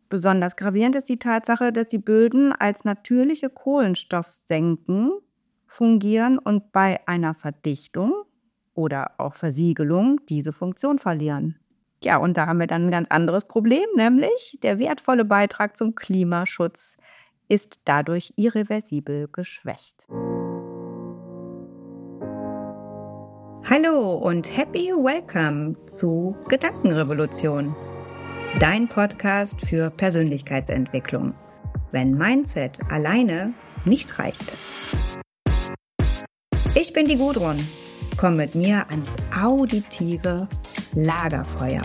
Besonders gravierend ist die Tatsache, dass die Böden als natürliche Kohlenstoffsenken fungieren und bei einer Verdichtung oder auch Versiegelung diese Funktion verlieren. Ja, und da haben wir dann ein ganz anderes Problem, nämlich der wertvolle Beitrag zum Klimaschutz ist dadurch irreversibel geschwächt. Hallo und happy welcome zu Gedankenrevolution, dein Podcast für Persönlichkeitsentwicklung, wenn Mindset alleine nicht reicht. Ich bin die Gudrun, komm mit mir ans auditive Lagerfeuer.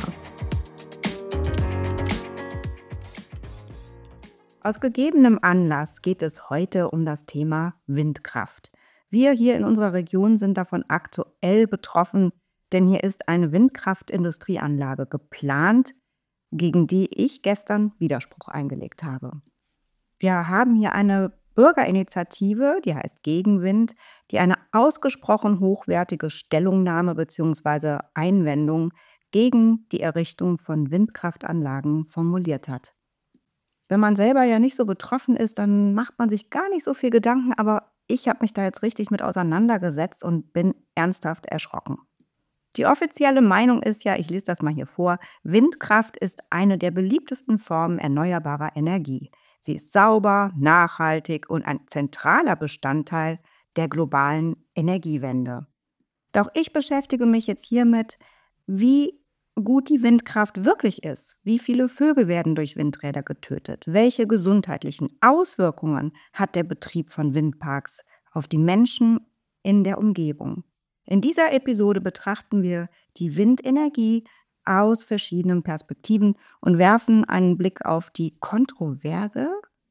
Aus gegebenem Anlass geht es heute um das Thema Windkraft. Wir hier in unserer Region sind davon aktuell betroffen, denn hier ist eine Windkraftindustrieanlage geplant, gegen die ich gestern Widerspruch eingelegt habe. Wir haben hier eine Bürgerinitiative, die heißt Gegenwind, die eine ausgesprochen hochwertige Stellungnahme bzw. Einwendung gegen die Errichtung von Windkraftanlagen formuliert hat. Wenn man selber ja nicht so betroffen ist, dann macht man sich gar nicht so viel Gedanken, aber ich habe mich da jetzt richtig mit auseinandergesetzt und bin ernsthaft erschrocken. Die offizielle Meinung ist ja, ich lese das mal hier vor, Windkraft ist eine der beliebtesten Formen erneuerbarer Energie. Sie ist sauber, nachhaltig und ein zentraler Bestandteil der globalen Energiewende. Doch ich beschäftige mich jetzt hiermit, wie gut die Windkraft wirklich ist. Wie viele Vögel werden durch Windräder getötet? Welche gesundheitlichen Auswirkungen hat der Betrieb von Windparks auf die Menschen in der Umgebung? In dieser Episode betrachten wir die Windenergie aus verschiedenen Perspektiven und werfen einen Blick auf die kontroverse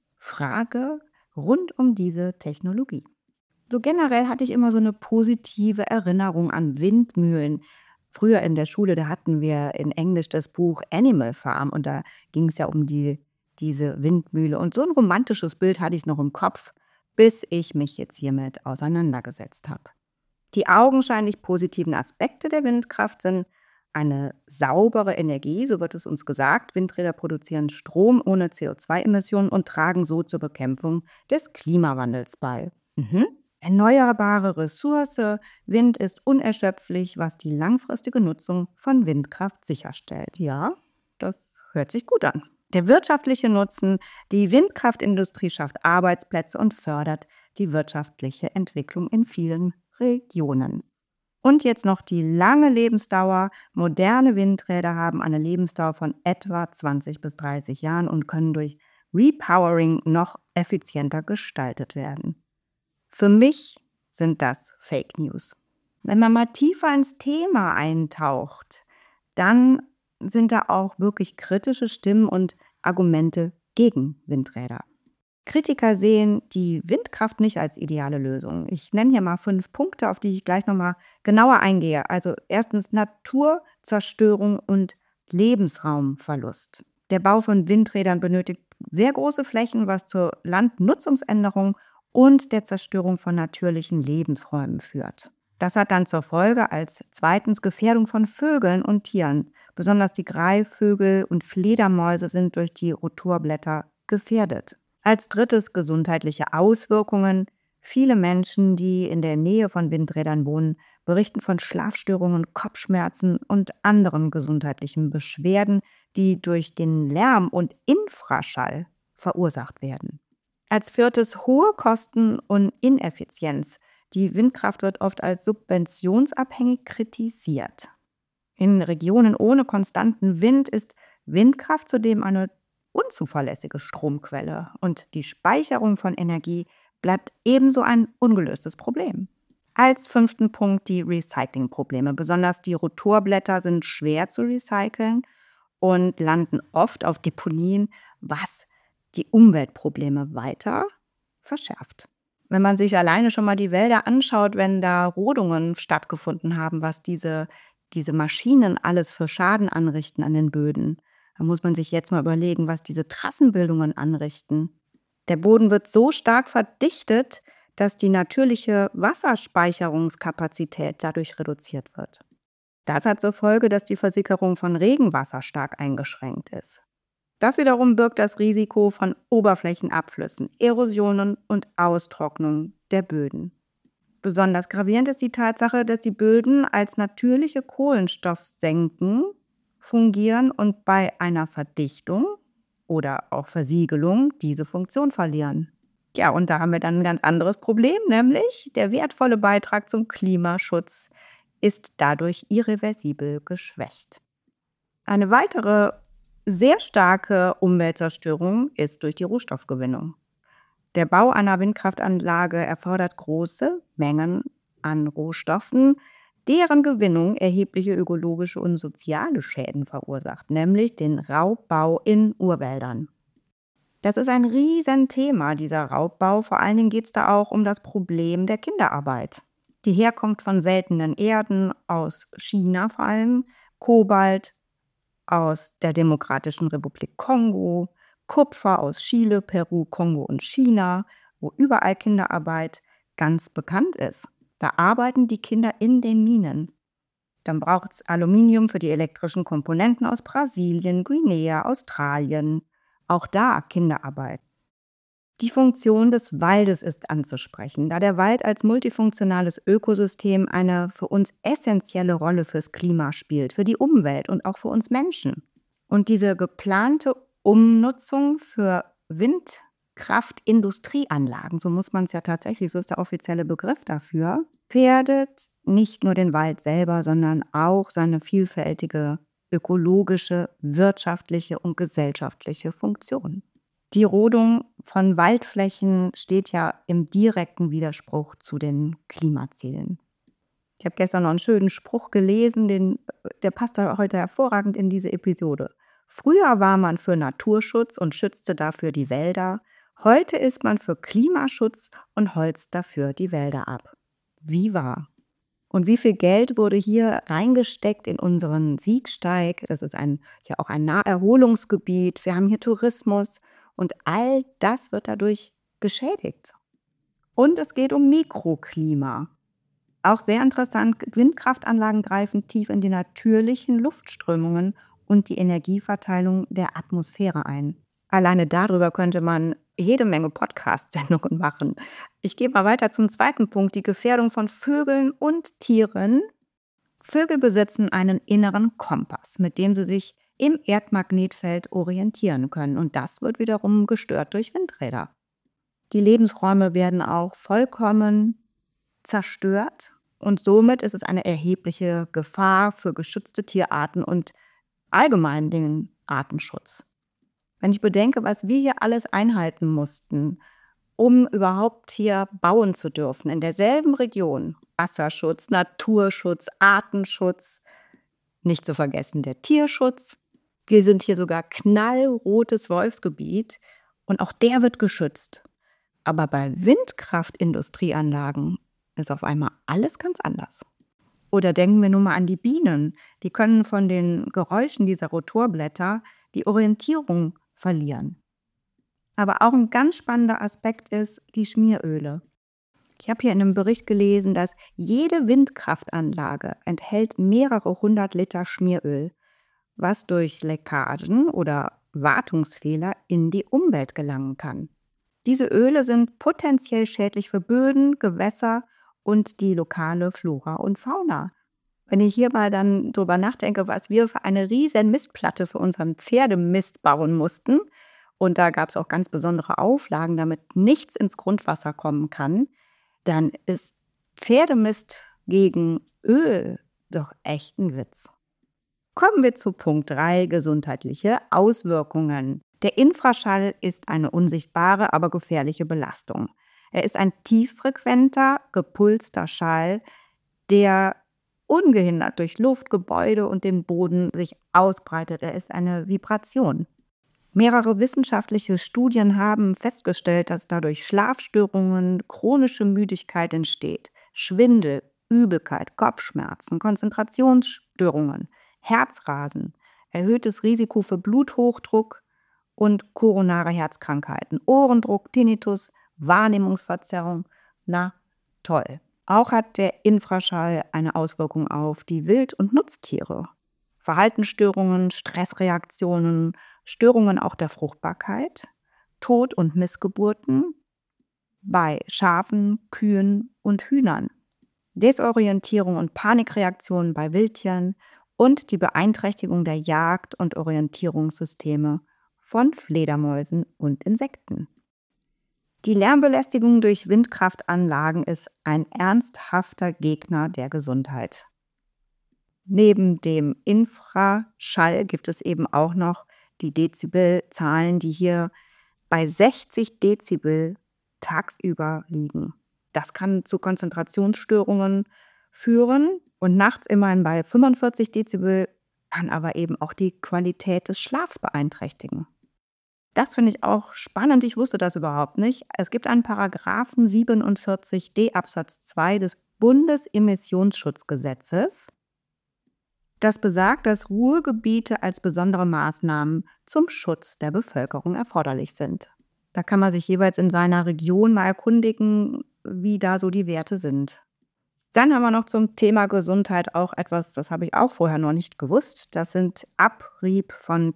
Frage rund um diese Technologie. So generell hatte ich immer so eine positive Erinnerung an Windmühlen. Früher in der Schule, da hatten wir in Englisch das Buch Animal Farm und da ging es ja um diese Windmühle. Und so ein romantisches Bild hatte ich noch im Kopf, bis ich mich jetzt hiermit auseinandergesetzt habe. Die augenscheinlich positiven Aspekte der Windkraft sind eine saubere Energie, so wird es uns gesagt. Windräder produzieren Strom ohne CO2-Emissionen und tragen so zur Bekämpfung des Klimawandels bei. Erneuerbare Ressource, Wind ist unerschöpflich, was die langfristige Nutzung von Windkraft sicherstellt. Ja, das hört sich gut an. Der wirtschaftliche Nutzen, die Windkraftindustrie schafft Arbeitsplätze und fördert die wirtschaftliche Entwicklung in vielen Regionen. Und jetzt noch die lange Lebensdauer. Moderne Windräder haben eine Lebensdauer von etwa 20 bis 30 Jahren und können durch Repowering noch effizienter gestaltet werden. Für mich sind das Fake News. Wenn man mal tiefer ins Thema eintaucht, dann sind da auch wirklich kritische Stimmen und Argumente gegen Windräder. Kritiker sehen die Windkraft nicht als ideale Lösung. Ich nenne hier mal 5 Punkte, auf die ich gleich nochmal genauer eingehe. Also erstens Naturzerstörung und Lebensraumverlust. Der Bau von Windrädern benötigt sehr große Flächen, was zur Landnutzungsänderung und der Zerstörung von natürlichen Lebensräumen führt. Das hat dann zur Folge als zweitens Gefährdung von Vögeln und Tieren. Besonders die Greifvögel und Fledermäuse sind durch die Rotorblätter gefährdet. Als drittes gesundheitliche Auswirkungen. Viele Menschen, die in der Nähe von Windrädern wohnen, berichten von Schlafstörungen, Kopfschmerzen und anderen gesundheitlichen Beschwerden, die durch den Lärm und Infraschall verursacht werden. Als viertes hohe Kosten und Ineffizienz. Die Windkraft wird oft als subventionsabhängig kritisiert. In Regionen ohne konstanten Wind ist Windkraft zudem eine unzuverlässige Stromquelle und die Speicherung von Energie bleibt ebenso ein ungelöstes Problem. Als 5. Punkt die Recyclingprobleme. Besonders die Rotorblätter sind schwer zu recyceln und landen oft auf Deponien, was die Umweltprobleme weiter verschärft. Wenn man sich alleine schon mal die Wälder anschaut, wenn da Rodungen stattgefunden haben, was diese Maschinen alles für Schaden anrichten an den Böden, dann muss man sich jetzt mal überlegen, was diese Trassenbildungen anrichten. Der Boden wird so stark verdichtet, dass die natürliche Wasserspeicherungskapazität dadurch reduziert wird. Das hat zur Folge, dass die Versickerung von Regenwasser stark eingeschränkt ist. Das wiederum birgt das Risiko von Oberflächenabflüssen, Erosionen und Austrocknung der Böden. Besonders gravierend ist die Tatsache, dass die Böden als natürliche Kohlenstoffsenken fungieren und bei einer Verdichtung oder auch Versiegelung diese Funktion verlieren. Ja, und da haben wir dann ein ganz anderes Problem, nämlich der wertvolle Beitrag zum Klimaschutz ist dadurch irreversibel geschwächt. Eine weitere sehr starke Umweltzerstörung ist durch die Rohstoffgewinnung. Der Bau einer Windkraftanlage erfordert große Mengen an Rohstoffen, deren Gewinnung erhebliche ökologische und soziale Schäden verursacht, nämlich den Raubbau in Urwäldern. Das ist ein Riesenthema, dieser Raubbau. Vor allen Dingen geht es da auch um das Problem der Kinderarbeit. Die Herkunft von seltenen Erden aus China vor allem, Kobalt aus der Demokratischen Republik Kongo, Kupfer aus Chile, Peru, Kongo und China, wo überall Kinderarbeit ganz bekannt ist. Da arbeiten die Kinder in den Minen. Dann braucht es Aluminium für die elektrischen Komponenten aus Brasilien, Guinea, Australien. Auch da Kinderarbeit. Die Funktion des Waldes ist anzusprechen, da der Wald als multifunktionales Ökosystem eine für uns essentielle Rolle fürs Klima spielt, für die Umwelt und auch für uns Menschen. Und diese geplante Umnutzung für Windkraftindustrieanlagen, so muss man es ja tatsächlich, so ist der offizielle Begriff dafür, gefährdet nicht nur den Wald selber, sondern auch seine vielfältige ökologische, wirtschaftliche und gesellschaftliche Funktion. Die Rodung von Waldflächen steht ja im direkten Widerspruch zu den Klimazielen. Ich habe gestern noch einen schönen Spruch gelesen, der passt heute hervorragend in diese Episode. Früher war man für Naturschutz und schützte dafür die Wälder. Heute ist man für Klimaschutz und holzt dafür die Wälder ab. Wie wahr? Und wie viel Geld wurde hier reingesteckt in unseren Siegsteig? Das ist ja auch ein Naherholungsgebiet. Wir haben hier Tourismus und all das wird dadurch geschädigt. Und es geht um Mikroklima. Auch sehr interessant, Windkraftanlagen greifen tief in die natürlichen Luftströmungen und die Energieverteilung der Atmosphäre ein. Alleine darüber könnte man jede Menge Podcast-Sendungen machen. Ich gehe mal weiter zum zweiten Punkt, die Gefährdung von Vögeln und Tieren. Vögel besitzen einen inneren Kompass, mit dem sie sich im Erdmagnetfeld orientieren können. Und das wird wiederum gestört durch Windräder. Die Lebensräume werden auch vollkommen zerstört. Und somit ist es eine erhebliche Gefahr für geschützte Tierarten und allgemein den Artenschutz. Wenn ich bedenke, was wir hier alles einhalten mussten, um überhaupt hier bauen zu dürfen, in derselben Region, Wasserschutz, Naturschutz, Artenschutz, nicht zu vergessen der Tierschutz. Wir sind hier sogar knallrotes Wolfsgebiet und auch der wird geschützt. Aber bei Windkraftindustrieanlagen ist auf einmal alles ganz anders. Oder denken wir nur mal an die Bienen. Die können von den Geräuschen dieser Rotorblätter die Orientierung verlieren. Aber auch ein ganz spannender Aspekt ist die Schmieröle. Ich habe hier in einem Bericht gelesen, dass jede Windkraftanlage enthält mehrere 100 Liter Schmieröl, was durch Leckagen oder Wartungsfehler in die Umwelt gelangen kann. Diese Öle sind potenziell schädlich für Böden, Gewässer und die lokale Flora und Fauna. Wenn ich hier mal dann drüber nachdenke, was wir für eine riesen Mistplatte für unseren Pferdemist bauen mussten, und da gab es auch ganz besondere Auflagen, damit nichts ins Grundwasser kommen kann, dann ist Pferdemist gegen Öl doch echt ein Witz. Kommen wir zu Punkt 3, gesundheitliche Auswirkungen. Der Infraschall ist eine unsichtbare, aber gefährliche Belastung. Er ist ein tieffrequenter, gepulster Schall, der ungehindert durch Luft, Gebäude und den Boden sich ausbreitet. Er ist eine Vibration. Mehrere wissenschaftliche Studien haben festgestellt, dass dadurch Schlafstörungen, chronische Müdigkeit entsteht, Schwindel, Übelkeit, Kopfschmerzen, Konzentrationsstörungen, Herzrasen, erhöhtes Risiko für Bluthochdruck und koronare Herzkrankheiten, Ohrendruck, Tinnitus, Wahrnehmungsverzerrung. Na, toll. Auch hat der Infraschall eine Auswirkung auf die Wild- und Nutztiere. Verhaltensstörungen, Stressreaktionen, Störungen auch der Fruchtbarkeit, Tod- und Missgeburten bei Schafen, Kühen und Hühnern, Desorientierung und Panikreaktionen bei Wildtieren und die Beeinträchtigung der Jagd- und Orientierungssysteme von Fledermäusen und Insekten. Die Lärmbelästigung durch Windkraftanlagen ist ein ernsthafter Gegner der Gesundheit. Neben dem Infraschall gibt es eben auch noch die Dezibelzahlen, die hier bei 60 Dezibel tagsüber liegen. Das kann zu Konzentrationsstörungen führen und nachts immerhin bei 45 Dezibel kann aber eben auch die Qualität des Schlafs beeinträchtigen. Das finde ich auch spannend, ich wusste das überhaupt nicht. Es gibt einen Paragraphen 47d Absatz 2 des Bundesemissionsschutzgesetzes, das besagt, dass Ruhegebiete als besondere Maßnahmen zum Schutz der Bevölkerung erforderlich sind. Da kann man sich jeweils in seiner Region mal erkundigen, wie da so die Werte sind. Dann haben wir noch zum Thema Gesundheit auch etwas, das habe ich auch vorher noch nicht gewusst. Das sind Abrieb von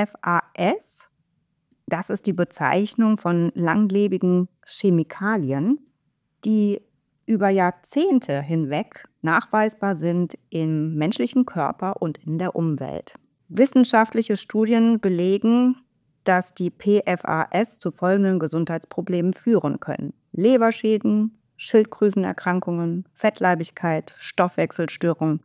PFAS. Das ist die Bezeichnung von langlebigen Chemikalien, die über Jahrzehnte hinweg nachweisbar sind im menschlichen Körper und in der Umwelt. Wissenschaftliche Studien belegen, dass die PFAS zu folgenden Gesundheitsproblemen führen können: Leberschäden, Schilddrüsenerkrankungen, Fettleibigkeit, Stoffwechselstörungen,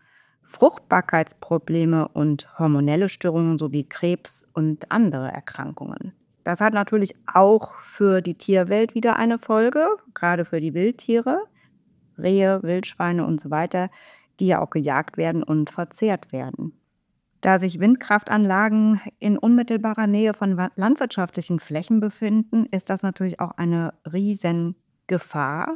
Fruchtbarkeitsprobleme und hormonelle Störungen sowie Krebs und andere Erkrankungen. Das hat natürlich auch für die Tierwelt wieder eine Folge, gerade für die Wildtiere, Rehe, Wildschweine und so weiter, die ja auch gejagt werden und verzehrt werden. Da sich Windkraftanlagen in unmittelbarer Nähe von landwirtschaftlichen Flächen befinden, ist das natürlich auch eine Riesengefahr,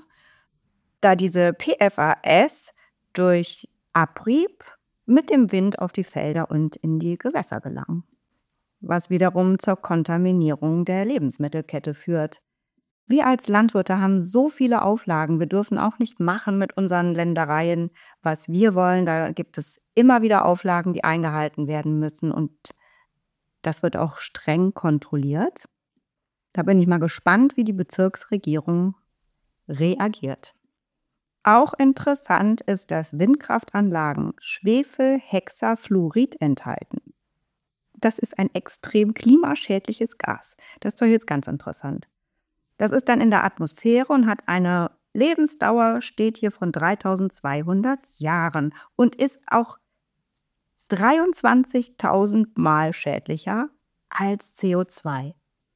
da diese PFAS durch Abrieb mit dem Wind auf die Felder und in die Gewässer gelangen, was wiederum zur Kontaminierung der Lebensmittelkette führt. Wir als Landwirte haben so viele Auflagen. Wir dürfen auch nicht machen mit unseren Ländereien, was wir wollen. Da gibt es immer wieder Auflagen, die eingehalten werden müssen. Und das wird auch streng kontrolliert. Da bin ich mal gespannt, wie die Bezirksregierung reagiert. Auch interessant ist, dass Windkraftanlagen Schwefelhexafluorid enthalten. Das ist ein extrem klimaschädliches Gas. Das ist doch jetzt ganz interessant. Das ist dann in der Atmosphäre und hat eine Lebensdauer, steht hier, von 3200 Jahren und ist auch 23.000 Mal schädlicher als CO2.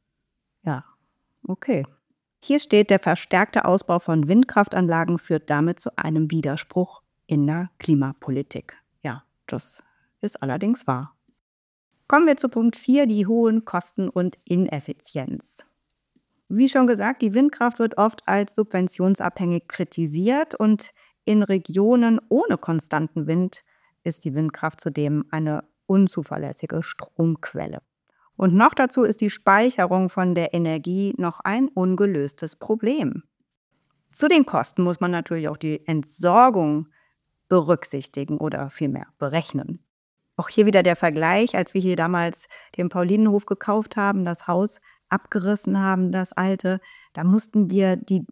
Ja, okay. Hier steht, der verstärkte Ausbau von Windkraftanlagen führt damit zu einem Widerspruch in der Klimapolitik. Ja, das ist allerdings wahr. Kommen wir zu Punkt 4, die hohen Kosten und Ineffizienz. Wie schon gesagt, die Windkraft wird oft als subventionsabhängig kritisiert und in Regionen ohne konstanten Wind ist die Windkraft zudem eine unzuverlässige Stromquelle. Und noch dazu ist die Speicherung von der Energie noch ein ungelöstes Problem. Zu den Kosten muss man natürlich auch die Entsorgung berücksichtigen oder vielmehr berechnen. Auch hier wieder der Vergleich, als wir hier damals den Paulinenhof gekauft haben, das Haus abgerissen haben, das alte, da mussten wir die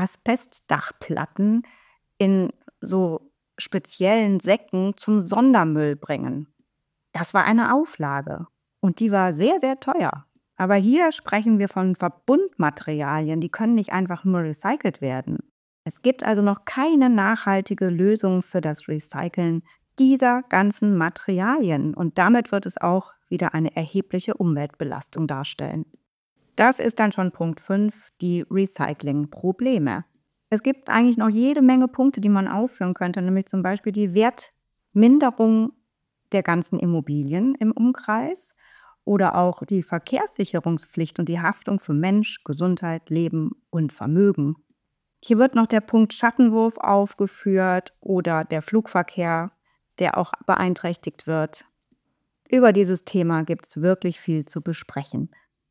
Asbestdachplatten in so speziellen Säcken zum Sondermüll bringen. Das war eine Auflage und die war sehr, sehr teuer. Aber hier sprechen wir von Verbundmaterialien, die können nicht einfach nur recycelt werden. Es gibt also noch keine nachhaltige Lösung für das Recyceln dieser ganzen Materialien und damit wird es auch wieder eine erhebliche Umweltbelastung darstellen. Das ist dann schon Punkt 5, die Recycling-Probleme. Es gibt eigentlich noch jede Menge Punkte, die man aufführen könnte, nämlich zum Beispiel die Wertminderung der ganzen Immobilien im Umkreis oder auch die Verkehrssicherungspflicht und die Haftung für Mensch, Gesundheit, Leben und Vermögen. Hier wird noch der Punkt Schattenwurf aufgeführt oder der Flugverkehr, der auch beeinträchtigt wird. Über dieses Thema gibt es wirklich viel zu besprechen.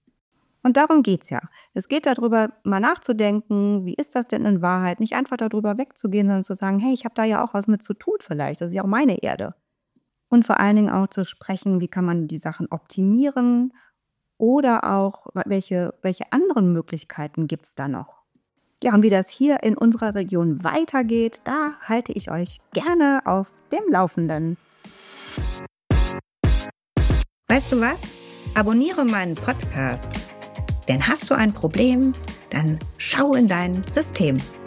Und darum geht es ja. Es geht darüber, mal nachzudenken, wie ist das denn in Wahrheit? Nicht einfach darüber wegzugehen, sondern zu sagen, hey, ich habe da ja auch was mit zu tun vielleicht. Das ist ja auch meine Erde. Und vor allen Dingen auch zu sprechen, wie kann man die Sachen optimieren oder auch welche anderen Möglichkeiten gibt es da noch? Ja, und wie das hier in unserer Region weitergeht, da halte ich euch gerne auf dem Laufenden. Weißt du was? Abonniere meinen Podcast. Denn hast du ein Problem, dann schau in dein System.